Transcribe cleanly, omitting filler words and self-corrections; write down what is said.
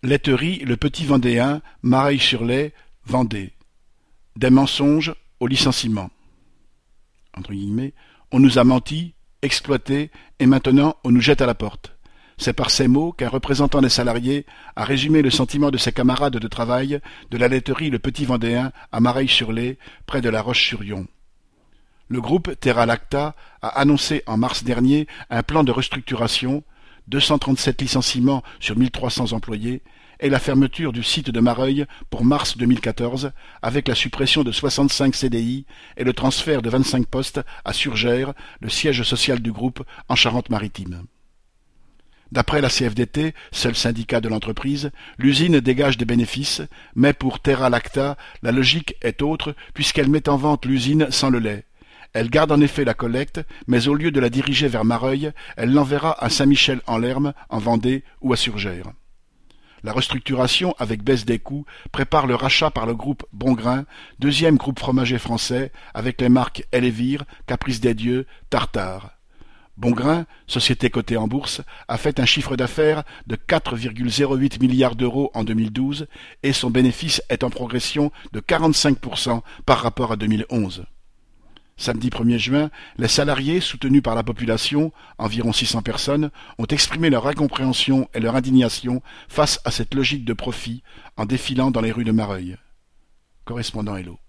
Laiterie Le Petit Vendéen, Mareil-sur-Lay, Vendée. Des mensonges au licenciement. Entre guillemets, on nous a menti, exploité, et maintenant on nous jette à la porte. C'est par ces mots qu'un représentant des salariés a résumé le sentiment de ses camarades de travail de la laiterie Le Petit Vendéen à Mareil-sur-Lay, près de La Roche-sur-Yon. Le groupe Terra Lacta a annoncé en mars dernier un plan de restructuration, 237 licenciements sur 1300 employés, et la fermeture du site de Mareuil pour mars 2014, avec la suppression de 65 CDI et le transfert de 25 postes à Surgères, le siège social du groupe en Charente-Maritime. D'après la CFDT, seul syndicat de l'entreprise, l'usine dégage des bénéfices, mais pour Terra Lacta, la logique est autre puisqu'elle met en vente l'usine sans le lait. Elle garde en effet la collecte, mais au lieu de la diriger vers Mareuil, elle l'enverra à Saint-Michel-en-Lerme, en Vendée ou à Surgères. La restructuration, avec baisse des coûts, prépare le rachat par le groupe Bongrain, deuxième groupe fromager français, avec les marques Elévire, Caprice des Dieux, Tartare. Bongrain, société cotée en bourse, a fait un chiffre d'affaires de 4,08 milliards d'euros en 2012 et son bénéfice est en progression de 45% par rapport à 2011. Samedi 1er juin, les salariés, soutenus par la population, environ 600 personnes, ont exprimé leur incompréhension et leur indignation face à cette logique de profit en défilant dans les rues de Mareuil. Correspondant Hello.